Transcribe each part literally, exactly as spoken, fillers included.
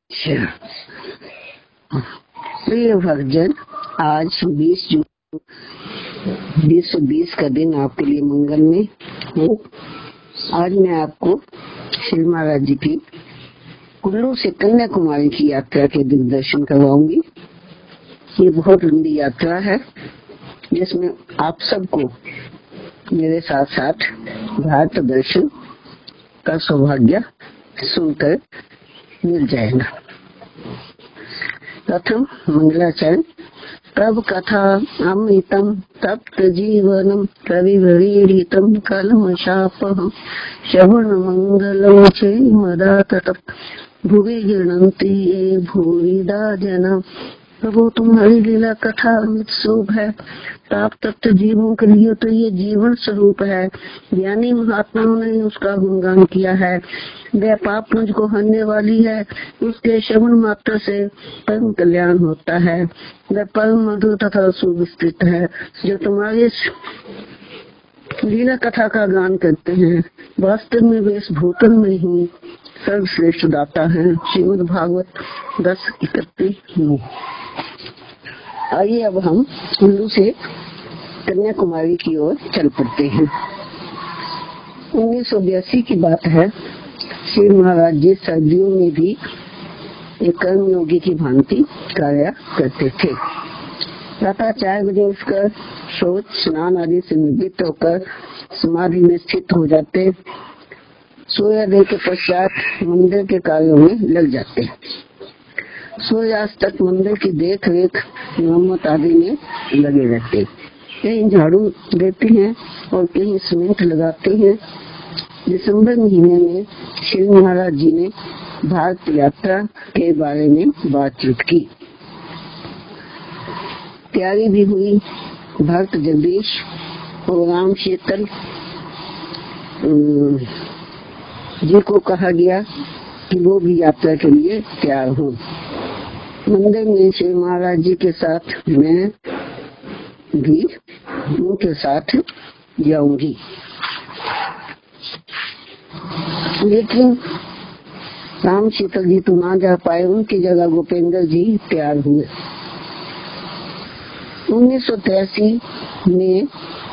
प्रिय भक्तजन, आज बीस जून बीस सौ बीस का दिन आपके लिए मंगल में हो। आज मैं आपको श्री महाराज जी की कुल्लू से कन्याकुमारी की यात्रा के दिग्दर्शन करवाऊंगी। ये बहुत लंबी यात्रा है जिसमें आप सबको मेरे साथ साथ भारत दर्शन का सौभाग्य सुनकर मिल जाएगा। प्रथम मंगलाचरण। तब कथा अमृतम तप्त जीवनम कविवरीडितम कलमशापहम श्रवण मंगलम चैमदाततम भुवि गृह्णन्ति ये भूरिदा जना। प्रभु तुम्हारी लीला कथा अमृत स्वरूप है। ताप तप्त जीवों के लिए तो ये जीवन स्वरूप है। ज्ञानी महात्माओं ने उसका गुणगान किया है। वह पाप मुझको हरने वाली है। उसके श्रवण मात्र से परम कल्याण होता है। वह परम मधुर तथा सुविस्तृत है। जो तुम्हारे लीला कथा का गान करते हैं वास्तव में वे इस भूतल में ही सर्वश्रेष्ठ दाता है। श्रीमद् भागवत दस इकतीस। आइए अब हम कुल्लू से कन्याकुमारी की ओर चल पड़ते हैं। उन्नीस सौ बयासी की बात है। श्री महाराज जी सर्दियों में भी एक कर्म योगी की भांति कार्य करते थे। प्रातः चार बजे उठकर शौच स्नान आदि से निवृत्त होकर समाधि में स्थित हो जाते। सूर्योदय के पश्चात मंदिर के कार्यों में लग जाते। सूर्यास्त तक मंदिर की देख रेख मरम्मत आदि में लगे रहते। कहीं झाड़ू देते हैं और कहीं सीमेंट लगाते हैं। दिसंबर महीने में श्री महाराज जी ने भारत यात्रा के बारे में बातचीत की। तैयारी भी हुई। भक्त जगदीश और राम शीतल जी को कहा गया कि वो भी यात्रा के लिए तैयार हों। मंदिर में श्री महाराज जी के साथ मैं भी उनके साथ जाऊंगी। लेकिन राम शीतल जी तो ना जा पाए। उनकी जगह गोपेंद्र जी तैयार हुए। उन्नीस सौ तिरासी में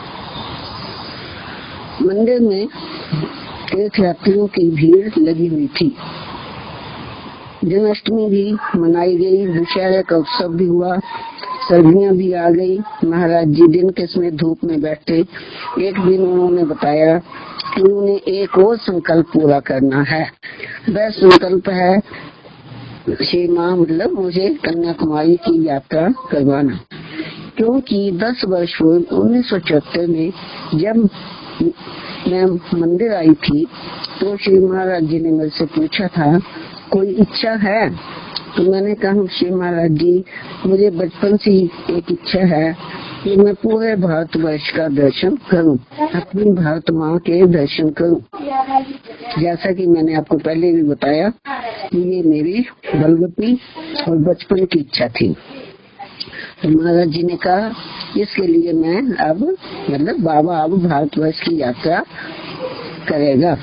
मंदिर में तीर्थयात्रियों की भीड़ लगी हुई थी। जन्माष्टमी भी मनाई गई। दशहरे का उत्सव भी हुआ। सर्दियां भी आ गई। महाराज जी दिन के समय धूप में बैठे। एक दिन उन्होंने बताया कि उन्हें एक और संकल्प पूरा करना है। वह संकल्प है श्री मां मतलब मुझे कन्याकुमारी की यात्रा करवाना। क्योंकि दस वर्ष हुए उन्नीस सौ चौहत्तर में जब मैं मंदिर आई थी तो श्री महाराज जी ने मेरे से पूछा था कोई इच्छा है। तो मैंने कहा श्री महाराज जी मुझे बचपन से ही एक इच्छा है कि मैं पूरे भारतवर्ष का दर्शन करूं, अपनी भारत माँ के दर्शन करूं। जैसा कि मैंने आपको पहले भी बताया कि ये मेरी बलवती और बचपन की इच्छा थी। तो महाराज जी ने कहा इसके लिए मैं अब मतलब बाबा अब भारतवर्ष की यात्रा करेगा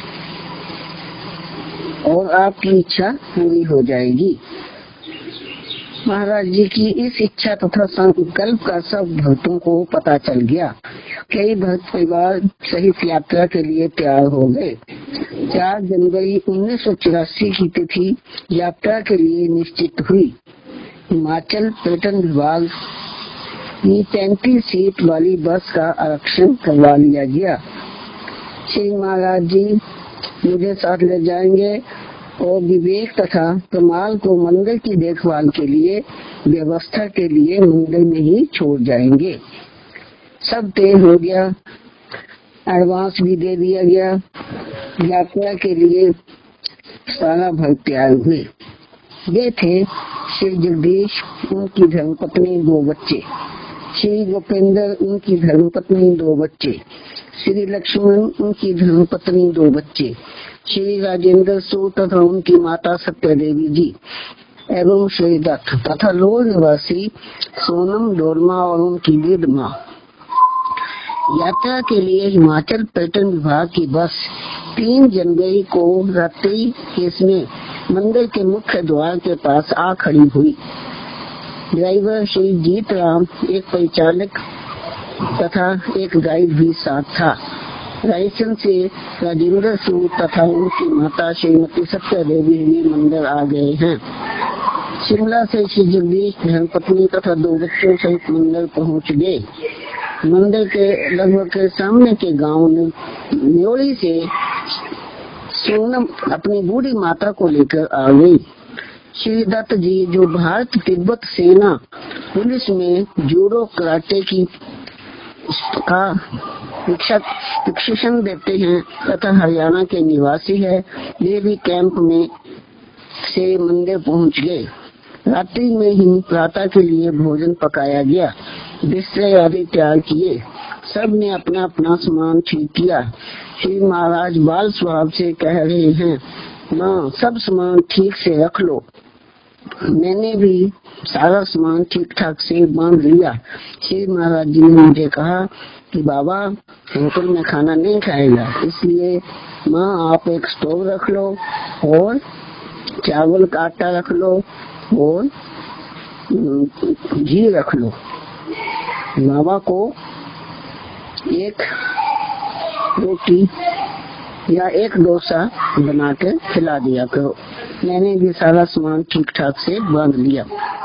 और आपकी इच्छा पूरी हो जाएगी। महाराज जी की इस इच्छा तथा संकल्प का सब भक्तों को पता चल गया। कई भक्त परिवार सहित यात्रा के लिए तैयार हो गए। चार जनवरी उन्नीस सौ चौरासी की तिथि यात्रा के लिए निश्चित हुई। हिमाचल पर्यटन विभाग की तैंतीस सीट वाली बस का आरक्षण करवा लिया गया। श्री महाराज जी मुझे साथ ले जाएंगे और विवेक तथा कमाल को मंदिर की देखभाल के लिए व्यवस्था के लिए मंदिर में ही छोड़ जाएंगे। सब तय हो गया। एडवांस भी दे दिया गया। यात्रा के लिए सारा भक्त तैयार हुए। ये थे श्री जगदीश, उनकी धर्मपत्नी, दो बच्चे। श्री गोपेंद्र, उनकी धर्मपत्नी, दो बच्चे। श्री लक्ष्मण, उनकी धर्मपत्नी, दो बच्चे। श्री राजेंद्र सूत तथा उनकी माता सत्या देवी जी एवं श्री दत्त तथा लोर निवासी सोनम डोरमा और उनकी वृद्ध माँ। यात्रा के लिए हिमाचल पर्यटन विभाग की बस तीन जनवरी को रात्रि के समय मंदिर के मुख्य द्वार के पास आ खड़ी हुई। ड्राइवर श्री जीत राम, एक परिचालक तथा एक गाइड भी साथ था। रायसेन से राजेंद्र सिंह तथा उनकी माता श्रीमती सत्या देवी भी मंदिर आ गए हैं। शिमला से श्री जगदीश धर्मपत्नी तथा दो बच्चों सहित मंदिर पहुंच गए। मंदिर के लगभग के सामने के गांव न्योली से सोनम अपनी बूढ़ी माता को लेकर आ गई। श्री दत्त जी, जो भारत तिब्बत सेना पुलिस में जूडो कराटे की का प्रशिक्षण देते हैं तथा हरियाणा के निवासी है, वे भी कैंप में से मंदिर पहुंच गए। रात्रि में ही प्रातः के लिए भोजन पकाया गया, बिस्तर आदि तैयार किए। सब ने अपना अपना सामान ठीक किया। श्री महाराज बाल स्वभाव से कह रहे हैं, माँ सब सामान ठीक से रख लो। मैंने भी सारा सामान ठीक ठाक से बांध लिया। श्री महाराज जी ने मुझे कहा कि बाबा होटल में खाना नहीं खाएगा, इसलिए माँ आप एक स्टोव रख लो और चावल का आटा रख लो और घी रख लो। बाबा को एक रोटी या एक डोसा बना के खिला दिया करो। मैंने भी सारा सामान ठीक ठाक से बांध लिया।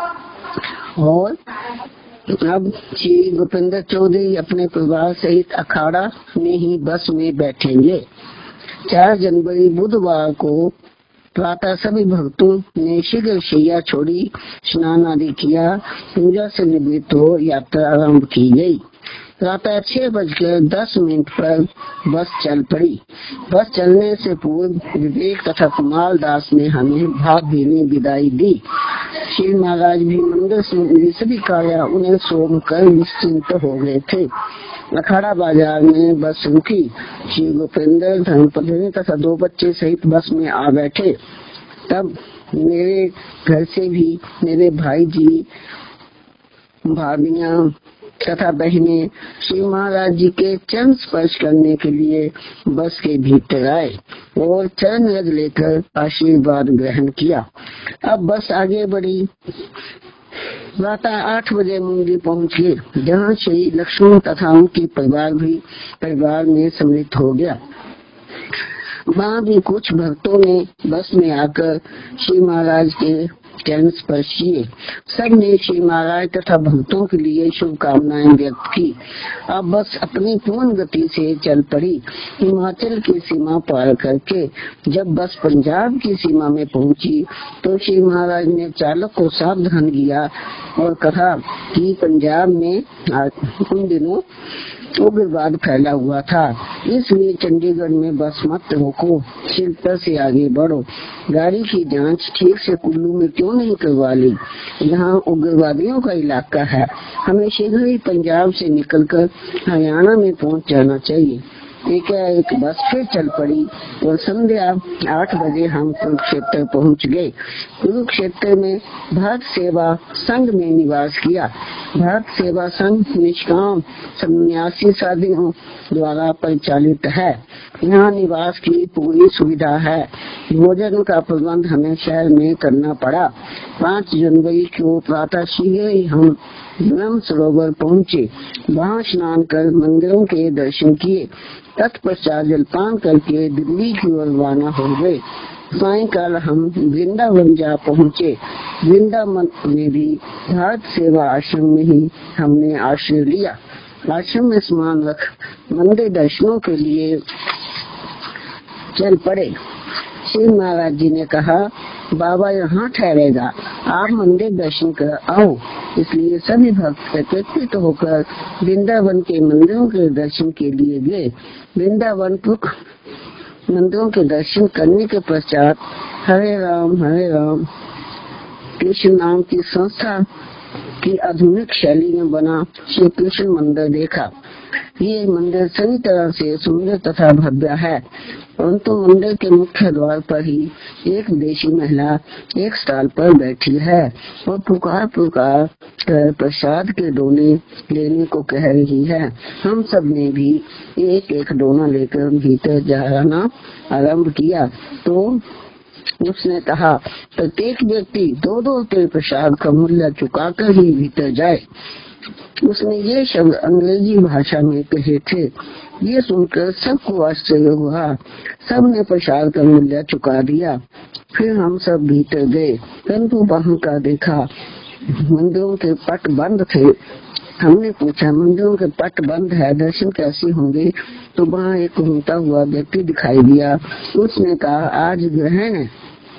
और अब श्री भूपेंद्र चौधरी अपने परिवार सहित अखाड़ा में ही बस में बैठेंगे। चार जनवरी बुधवार को प्रातः सभी भक्तों ने शीघ्र शैया छोड़ी, स्नान आदि किया, पूजा से निवृत्त हो यात्रा आरंभ की गई। प्रातः छह बजकर दस मिनट पर बस चल पड़ी। बस चलने से पूर्व विवेक तथा कुमार दास ने हमें भावभीनी विदाई दी। श्री महाराज भी मंदिर से सभी कार्य उन्हें सौंप कर निश्चिंत हो गए थे। अखाड़ा बाजार में बस रुकी। श्री भूपेंद्र धर्मपत्नी तथा दो बच्चे सहित बस में आ बैठे। तब मेरे घर से भी मेरे भाई जी, भाभियां तथा बहनें श्री महाराज जी के चरण स्पर्श करने के लिए बस के भीतर आए और चरण रज लेकर आशीर्वाद ग्रहण किया। अब बस आगे बढ़ी। प्रातः आठ बजे मुंडी पहुंच गए, जहाँ श्री लक्ष्मण तथा उनकी परिवार भी परिवार में सम्मिलित हो गया। वहाँ भी कुछ भक्तों ने बस में आकर श्री महाराज के चरण स्पर्श किए। सब ने श्री महाराज तथा भक्तों के लिए शुभकामनाएं व्यक्त की। अब बस अपनी पूर्ण गति से चल पड़ी। हिमाचल की सीमा पार करके जब बस पंजाब की सीमा में पहुंची तो श्री महाराज ने चालक को सावधान किया और कहा कि पंजाब में उन दिनों उग्रवाद फैला हुआ था, इसलिए चंडीगढ़ में बस मत रोको, शिल्पर से आगे बढ़ो। गाड़ी की जांच ठीक से कुल्लू में क्यों नहीं करवा ली? यहाँ उग्रवादियों का इलाका है। हमें शीघ्र ही पंजाब से निकलकर हरियाणा में पहुंच जाना चाहिए। एक एक बस फिर चल पड़ी और संध्या आठ बजे हम कुरुक्षेत्र पहुंच गए। कुरुक्षेत्र में भारत सेवा संघ में निवास किया। भारत सेवा संघ निष्काम सन्यासी साधुओं द्वारा परिचालित है। यहाँ निवास की पूरी सुविधा है। भोजन का प्रबंध हमें शहर में करना पड़ा। पाँच जनवरी को प्रातः शीघ्र ही हम ब्रह्म सरोवर पहुँचे। वहाँ स्नान कर मंदिरों के दर्शन किए। तत्पश्चात जलपान करके दिल्ली की ओर रवाना हो गए। सायंकाल हम वृंदावन जा पहुँचे। वृंदावन में भी भारत सेवा आश्रम में ही हमने आश्रय लिया। आश्रम में स्नान रख मंदिर दर्शनों के लिए चल पड़े। श्री महाराज जी ने कहा, बाबा यहाँ ठहरेगा, आप मंदिर दर्शन कर आओ। इसलिए सभी भक्त एकत्रित होकर वृंदावन के मंदिरों के दर्शन के लिए गए। वृंदावन प्रमुख मंदिरों के दर्शन करने के पश्चात हरे राम हरे राम कृष्ण नाम की संस्था की आधुनिक शैली में बना श्री कृष्ण मंदिर देखा। ये मंदिर सभी तरह से सुंदर तथा भव्य है, परंतु मंदिर के मुख्य द्वार पर ही एक विदेशी महिला एक स्टॉल पर बैठी है और पुकार पुकार कर प्रसाद के डोने लेने को कह रही है। हम सब ने भी एक एक डोना लेकर भीतर जाना आरंभ किया तो उसने कहा, प्रत्येक व्यक्ति दो दो रुपये प्रसाद का मूल्य चुकाकर ही भीतर जाए। उसने ये शब्द अंग्रेजी भाषा में कहे थे। ये सुनकर सबको आश्चर्य हुआ। सबने प्रसाद का मूल्य चुका दिया। फिर हम सब भीतर गए, परंतु वहां का देखा मंदिरों के पट बंद थे। हमने पूछा, मंदिरों के पट बंद है, दर्शन कैसे होंगे? तो वहाँ एक घूमता हुआ व्यक्ति दिखाई दिया। उसने कहा, आज ग्रहण है।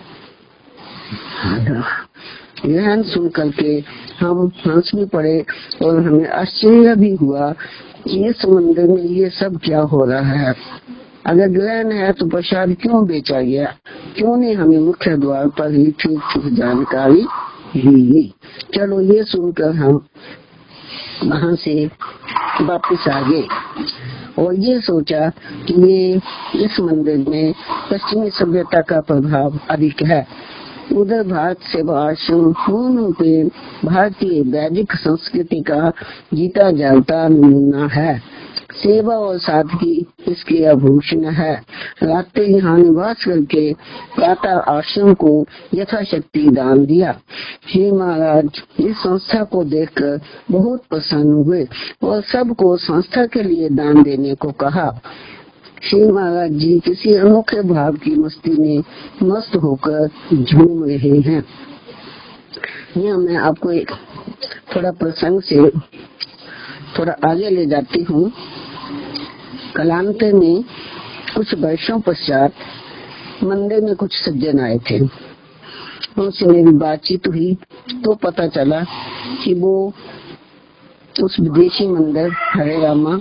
ग्रहण सुन करके हम हंस भी पड़े और हमें आश्चर्य भी हुआ कि इस मंदिर में ये सब क्या हो रहा है। अगर ग्रहण है तो प्रसाद क्यों बेचा गया? क्यों नहीं हमें मुख्य द्वार पर ही ठीक ठीक जानकारी दी? चलो, ये सुनकर हम वहाँ से वापस आ गए और ये सोचा कि ये इस मंदिर में पश्चिमी सभ्यता का प्रभाव अधिक है। उधर भारत सेवा आश्रम पूर्ण रूपे भारतीय वैदिक संस्कृति का जीता जागता नमूना है। सेवा और सादगी इसके आभूषण है। रात्रि यहाँ निवास करके प्रातः आश्रम को यथाशक्ति दान दिया। श्री महाराज इस संस्था को देखकर बहुत प्रसन्न हुए और सबको संस्था के लिए दान देने को कहा। श्री महाराज जी किसी अनोखे भाव की मस्ती में मस्त होकर झूम रहे हैं। यह मैं आपको एक थोड़ा प्रसंग से थोड़ा आगे ले जाती हूँ। कालांतर में कुछ वर्षों पश्चात मंदिर में कुछ सज्जन आए थे। उनसे मेरी बातचीत हुई तो पता चला कि वो उस विदेशी मंदिर हरे रामा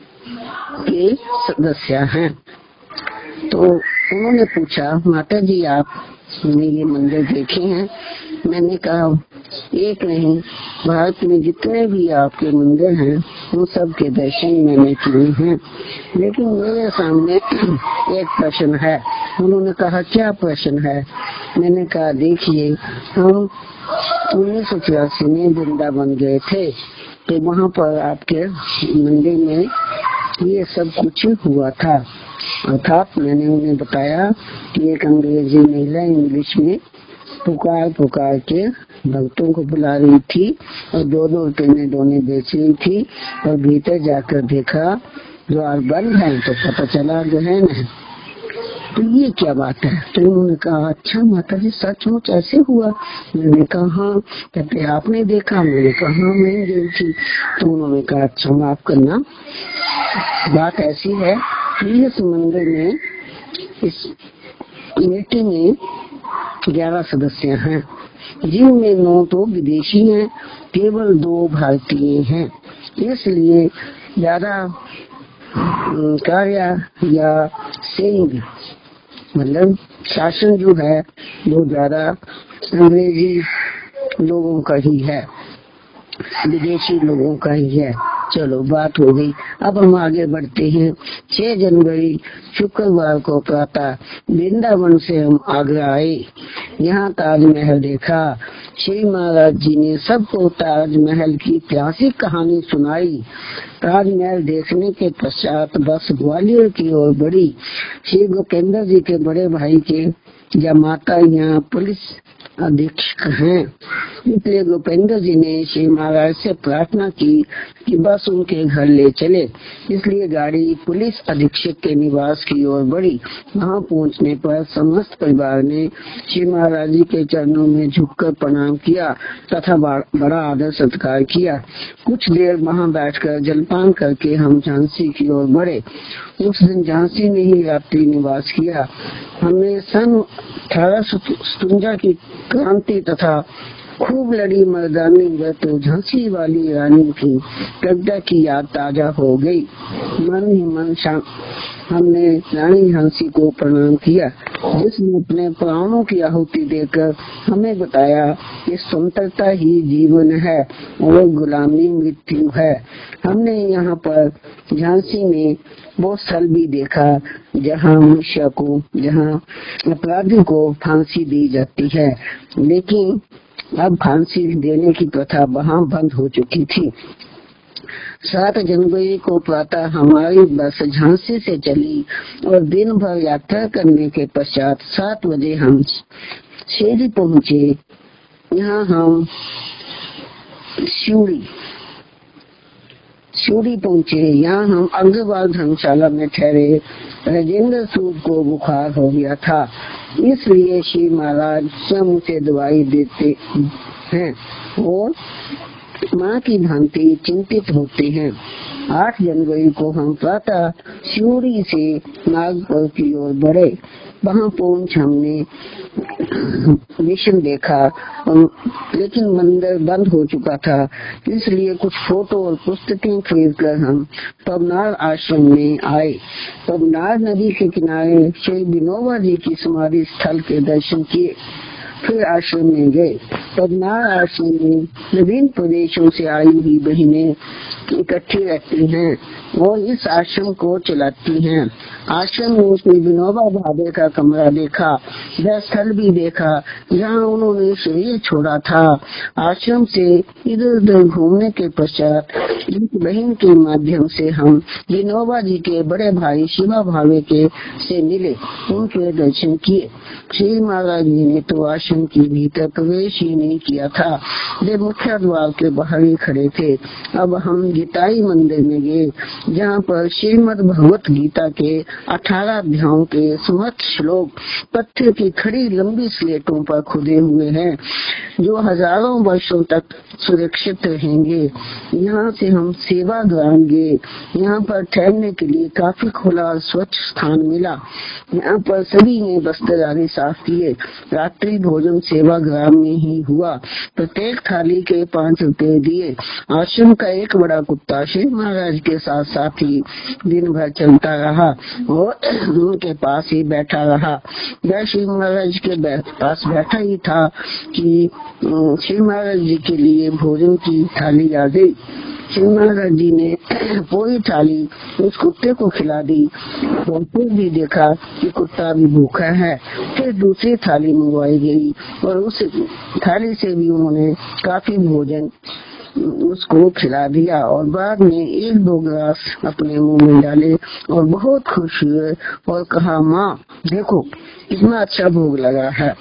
के सदस्य हैं। तो उन्होंने पूछा, माता जी आपने ये मंदिर देखे हैं? मैंने कहा, एक नहीं, भारत में जितने भी आपके मंदिर हैं उन सब के दर्शन मैंने किए हैं, लेकिन मेरे सामने एक प्रश्न है। उन्होंने कहा, क्या प्रश्न है? मैंने कहा, देखिए, हम उन्नीस सौ चौरासी में वृंदावन गए थे तो वहाँ पर आपके मंदिर में ये सब कुछ हुआ था। अर्थात मैंने उन्हें बताया कि एक अंग्रेजी महिला इंग्लिश में पुकार पुकार के भक्तों को बुला रही थी और दो दो रुपये में दोने बेच रही थी और भीतर जाकर देखा द्वार बंद है तो पता चला ग्रहण है। तो ये क्या बात है? तो उन्होंने कहा, अच्छा माता जी सचमुच ऐसे हुआ? मैंने कहा, हाँ। कहते आपने देखा? मैंने कहा, हाँ मैं गई थी। तो उन्होंने कहा, अच्छा माफ करना, बात ऐसी है कि इस मंदिर में इस कमेटी में ग्यारह सदस्य हैं, जिनमें नौ तो विदेशी हैं, केवल दो भारतीय हैं। इसलिए ज्यादा कार्य या सेंग मतलब शासन जो है वो ज्यादा अंग्रेजी लोगों का ही है, विदेशी लोगों का ही है। चलो बात हो गई। अब हम आगे बढ़ते हैं। छह जनवरी शुक्रवार को प्रातः वृंदावन से हम आगरा आए। यहाँ ताजमहल देखा। श्री महाराज जी ने सबको ताजमहल की ऐतिहासिक कहानी सुनाई। ताजमहल देखने के पश्चात बस ग्वालियर की ओर बढ़ी। श्री गोपेंद्र जी के बड़े भाई के या माता यहाँ पुलिस अधीक्षक हैं, इसलिए गोपेंद्र जी ने श्री महाराज से प्रार्थना की कि बस उनके घर ले चले। इसलिए गाड़ी पुलिस अधीक्षक के निवास की ओर बढ़ी। वहां पहुंचने पर समस्त परिवार ने श्री महाराज जी के चरणों में झुककर प्रणाम किया तथा बड़ा आदर सत्कार किया। कुछ देर वहां बैठकर जलपान करके हम झांसी की ओर बढ़े। उस दिन झांसी में ही रात्रि निवास किया। हमने सन अठारह सौ सतवंजा की क्रांति तथा खूब लड़ी मर्दानी में तो झांसी वाली रानी की कविता की याद ताजा हो गई। मन ही मन हमने रानी झांसी को प्रणाम किया, जिसने अपने प्राणों की आहुति देकर हमें बताया कि स्वतंत्रता ही जीवन है और गुलामी मृत्यु है। हमने यहाँ पर झांसी में वो स्थल भी देखा जहाँ मनुष्य को, जहाँ अपराधी को फांसी दी जाती है, लेकिन अब फांसी देने की प्रथा वहाँ बंद हो चुकी थी। सात जनवरी को प्रातः हमारी बस झांसी से चली और दिन भर यात्रा करने के पश्चात सात बजे हम शेरी पहुँचे। यहाँ हम शिवड़ी शिवड़ी पहुँचे। यहाँ हम अग्रवाल धर्मशाला में ठहरे। राजेंद्र सूद को बुखार हो गया था, इसलिए श्री महाराज स्वयं उसे दवाई देते हैं और माँ की भांति चिंतित होते हैं। आठ जनवरी को हम प्रातः शिवड़ी से नागपुर की ओर बढ़े। वहाँ पहुंच हमने मिशन देखा, लेकिन मंदिर बंद हो चुका था, इसलिए कुछ फोटो और पुस्तकें खरीद कर हम पवनार आश्रम में आए। पवनार नदी के किनारे श्री विनोबा जी की समाधि स्थल के दर्शन किए, फिर आश्रम में गए। पवनार आश्रम में विभिन्न प्रदेशों से आई हुई बहनें इकट्ठी रहती हैं और इस आश्रम को चलाती हैं। आश्रम में श्री विनोबा भावे का कमरा देखा, वह स्थल भी देखा जहाँ उन्होंने शरीर छोड़ा था। आश्रम से इधर उधर घूमने के पश्चात एक बहन के माध्यम से हम विनोबा जी के बड़े भाई शिवा भावे के से मिले, उनके दर्शन किए। श्री महाराज जी ने तो आश्रम के भीतर प्रवेश ही नहीं किया था, वे मुख्य द्वार के बाहर ही खड़े थे। अब हम गीताई मंदिर में गए, जहाँ पर श्रीमद् भगवत गीता के अठारह अध्यायों के समर्थ श्लोक पत्थर की खड़ी लंबी स्लेटों पर खुदे हुए हैं, जो हजारों वर्षों तक सुरक्षित रहेंगे। यहाँ से हम सेवाग्राम गए। यहाँ पर ठहरने के लिए काफी खुला और स्वच्छ स्थान मिला। यहाँ पर सभी ने बस्तर आदि साफ किए। रात्रि भोजन सेवाग्राम में ही हुआ। प्रत्येक थाली के पाँच रुपए दिए। आश्रम का एक बड़ा कुत्ता श्री महाराज के साथ साथ ही दिन भर चलता रहा और उनके पास ही बैठा रहा। वह श्री महाराज के पास बैठा ही था कि श्री महाराज जी के लिए भोजन की थाली आ गई। श्री महाराज जी ने पूरी थाली उस कुत्ते को खिला दी और फिर भी देखा कि कुत्ता भी भूखा है। फिर दूसरी थाली मंगवाई गई और उस थाली से भी उन्होंने काफी भोजन उसको खिला दिया और बाद में एक दो गिलास अपने मुंह में डाले और बहुत खुश हुए और कहा, माँ देखो कितना अच्छा भोग लगा है।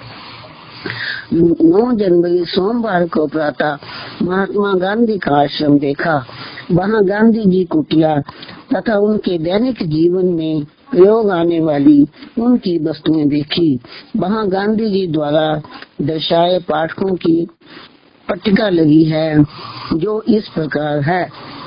नौ जनवरी सोमवार को प्रातः महात्मा गांधी का आश्रम देखा। वहाँ गांधी जी कुटिया तथा उनके दैनिक जीवन में प्रयोग आने वाली उनकी वस्तुएं देखी। वहाँ गांधी जी द्वारा दर्शाए पाठकों की पट्टिका लगी है, जो इस प्रकार है।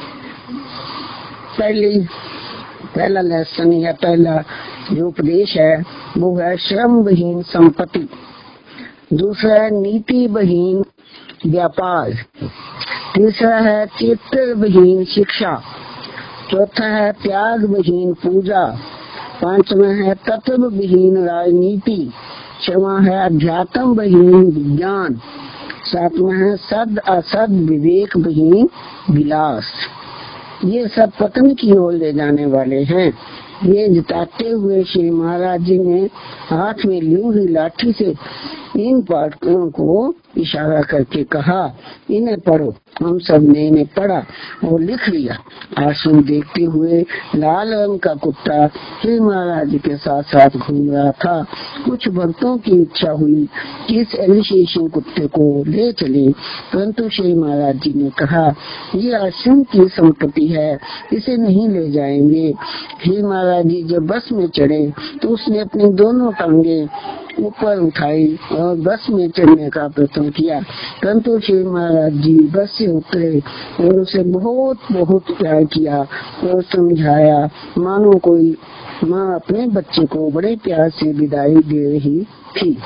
पहली पहला लेसन या पहला जो उपदेश है वो है श्रम विहीन संपत्ति। दूसरा है नीति विहीन व्यापार। तीसरा है चित्त विहीन शिक्षा। चौथा है त्याग विहीन पूजा। पांचवा है तत्व विहीन राजनीति। छठवां है अध्यात्म विहीन विज्ञान। सातवां है सद असद विवेक विहीन विलास। ये सब पतन की ओर ले जाने वाले हैं। ये जिताते हुए श्री महाराज जी ने हाथ में ली हुई लाठी से इन पाठकों को इशारा करके कहा, इन्हें पढ़ो। हम सब ने इन्हें पढ़ा और लिख लिया। आश्रम देखते हुए लाल रंग का कुत्ता श्री महाराज जी के साथ साथ घूम रहा था। कुछ भक्तों की इच्छा हुई कि इस एलिशेशन कुत्ते को ले चले, परंतु श्री महाराज जी ने कहा, ये आश्रम की संपत्ति है, इसे नहीं ले जाएंगे। श्री महाराज जी जब बस में चढ़े तो उसने अपनी दोनों टांगे ऊपर उठाई और बस में चढ़ने का प्रयत्न किया, परंतु श्री महाराज जी बस से उतरे और उसे बहुत बहुत प्यार किया और समझाया, मानो कोई माँ अपने बच्चे को बड़े प्यार से विदाई दे रही थी।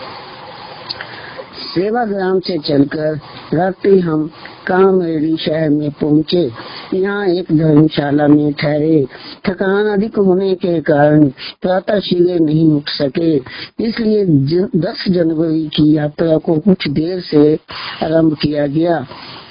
सेवाग्राम से चलकर रात्रि हम कामरेडी शहर में पहुँचे। यहाँ एक धर्मशाला में ठहरे। थकान अधिक होने के कारण प्रातः शीघ्र नहीं उठ सके, इसलिए दस जनवरी की यात्रा को कुछ देर से आरंभ किया गया।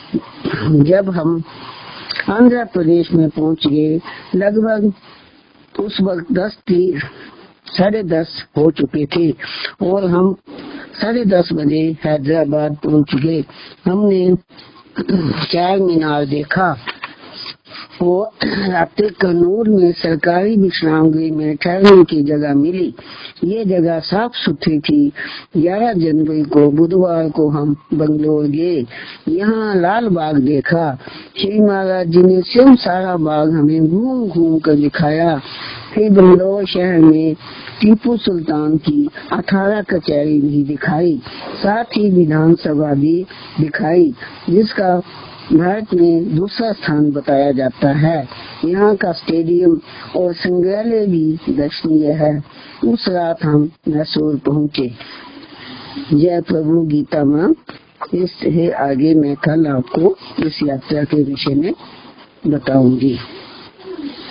जब हम आंध्र प्रदेश में पहुँच गए, लगभग उस वक्त दस तीस साढ़े दस हो चुके थे और हम साढ़े दस बजे हैदराबाद पहुंच गए। हमने चार मीनार देखा, वो रात्रि कन्नौर में सरकारी विश्राम गृह में ठहरने की जगह मिली। ये जगह साफ सुथरी थी। ग्यारह जनवरी को बुधवार को हम बंगलोर गए। यहाँ लाल बाग देखा। श्री महाराज जी ने स्वयं सारा बाग हमें घूम घूम कर दिखाया। फिर बंगलोर शहर में टीपू सुल्तान की अठारह कचहरी भी दिखाई, साथ ही विधानसभा भी दिखाई, जिसका भारत में दूसरा स्थान बताया जाता है। यहाँ का स्टेडियम और संग्रहालय भी दर्शनीय है। उस रात हम मैसूर पहुँचे। जय प्रभु गीता माँ। इससे आगे मैं कल आपको इस यात्रा के विषय में बताऊंगी।